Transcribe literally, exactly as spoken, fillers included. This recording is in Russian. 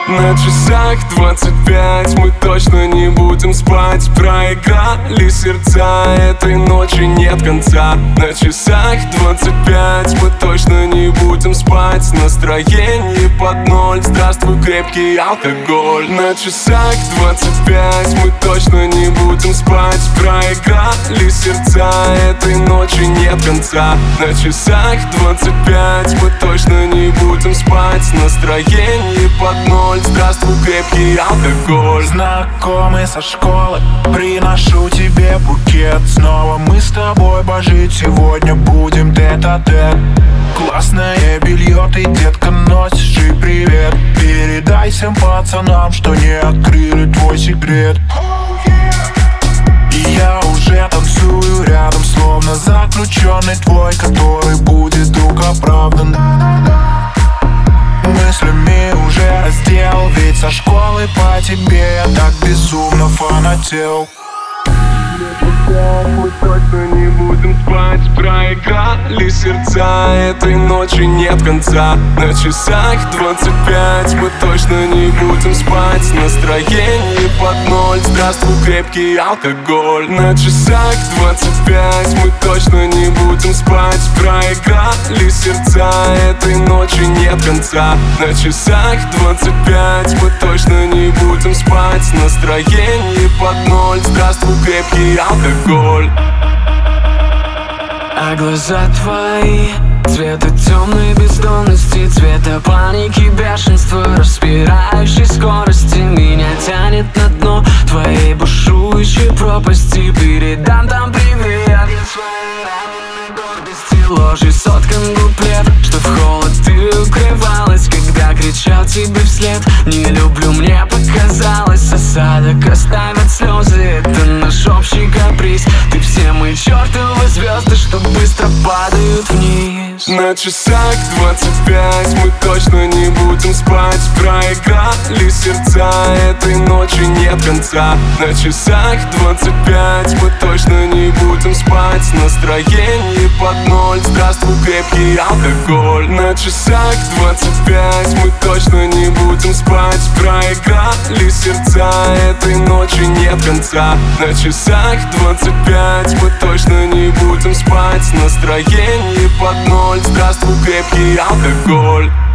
На часах двадцать пять, мы точно не будем спать. Проиграли сердца, этой ночи нет конца. На часах двадцать пять, мы точно не будем спать. Настроение под ноль, здравствуй, крепкий алкоголь. На часах двадцать пять, мы точно не будем спать. Проиграли сердца, этой ночи нет конца. На часах двадцать пять, мы точно не будем спать. Настроение под ноль, здравствуй, крепкий алкоголь. Знакомый со школы, приношу тебе букет. Снова мы с тобой пожить, сегодня будем тет-а-тет. Классное белье ты, детка, носишь, и привет. Передай всем пацанам, что не открыли твой секрет. И я уже танцую рядом, словно заключенный твой, который будет вдруг оправдан. Мыслями уже раздел, ведь со школы по тебе я так безумно фанател. Мы точно не будем спать. Проиграли сердца, этой ночи нет конца. На часах двадцать пять, мы точно не будем спать. Настроение под ноль, здравствуй, крепкий алкоголь. На часах двадцать пять, мы точно не будем спать. Проиграли сердца, этой ночи нет конца. На часах двадцать пять, мы точно не будем спать. Настроение под ноль, здравствуй, крепкий алкоголь. А глаза твои цвета темной бездонности, цвета паники, бешенства, распирающей скорости. Меня тянет на дно твоей бушующей пропасти. Передам там привет я своей раненой гордости. Ложи соткан куплет, что в холод ты укрывалась, когда кричал тебе вслед. Не люблю, мне показалось, осадок оставят слезы. Это наш общий каприз. Ты все мои чертовы звезды, что быстро падают вниз. На часах двадцать пять, мы точно не будем спать. Проиграли сердца, этой ночи нет конца. На часах двадцать пять, мы точно не будем спать. Настроение под ноль, здравствуй, крепкий алкоголь. На часах двадцать пять, мы точно не будем спать. Проиграли сердца, этой ночи нет конца. На часах двадцать пять, мы точно не будем спать. Настроение под ноль, здравствуй, крепкий алкоголь.